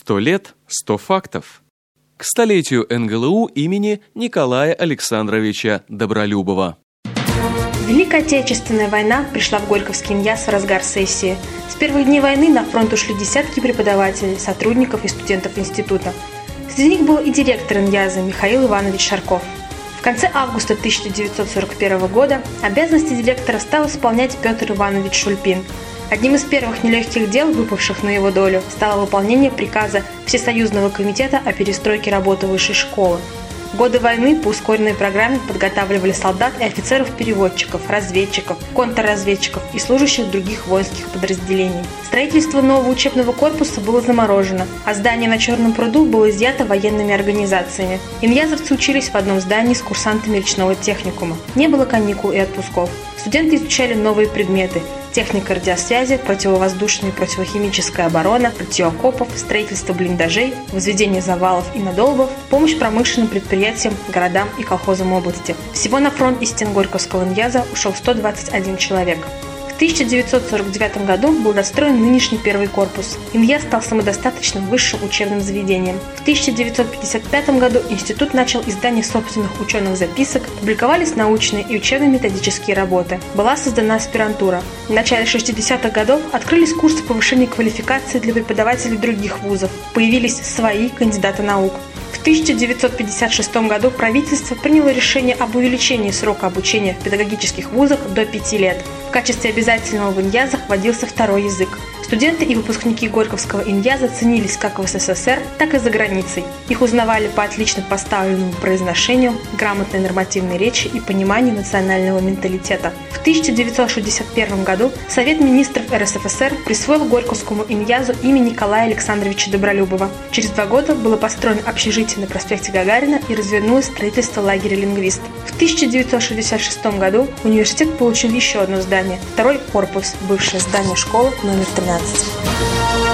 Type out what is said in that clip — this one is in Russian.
100 лет, 100 фактов. К столетию НГЛУ имени Николая Александровича Добролюбова. Великая Отечественная война пришла в Горьковский ИНЯЗ в разгар сессии. С первых дней войны на фронт ушли десятки преподавателей, сотрудников и студентов института. Среди них был и директор ИНЯЗа Михаил Иванович Шарков. В конце августа 1941 года обязанности директора стал исполнять Петр Иванович Шульпин. Одним из первых нелегких дел, выпавших на его долю, стало выполнение приказа Всесоюзного комитета о перестройке работы высшей школы. В годы войны по ускоренной программе подготавливали солдат и офицеров-переводчиков, разведчиков, контрразведчиков и служащих других воинских подразделений. Строительство нового учебного корпуса было заморожено, а здание на Черном пруду было изъято военными организациями. Иньязовцы учились в одном здании с курсантами речного техникума. Не было каникул и отпусков. Студенты изучали новые предметы – техника радиосвязи, противовоздушная и противохимическая оборона, рытье окопов, строительство блиндажей, возведение завалов и надолбов, помощь промышленным предприятиям, городам и колхозам области. Всего на фронт из стен Горьковского ИНЯЗа ушел 121 человек. В 1949 году был достроен нынешний первый корпус. ИНЯЗ стал самодостаточным высшим учебным заведением. В 1955 году институт начал издание собственных ученых записок, публиковались научные и учебно-методические работы. Была создана аспирантура. В начале 60-х годов открылись курсы повышения квалификации для преподавателей других вузов. Появились свои кандидаты наук. В 1956 году правительство приняло решение об увеличении срока обучения в педагогических вузах до 5 лет. В качестве обязательного в ИНЯЗах вводился второй язык. Студенты и выпускники Горьковского ИНЯЗа ценились как в СССР, так и за границей. Их узнавали по отлично поставленному произношению, грамотной нормативной речи и пониманию национального менталитета. В 1961 году Совет министров РСФСР присвоил Горьковскому ИНЯЗу имя Николая Александровича Добролюбова. Через 2 года было построено общежитие на проспекте Гагарина и развернулось строительство лагеря «Лингвист». В 1966 году университет получил еще одно здание – второй корпус, бывшее здание школы номер 13.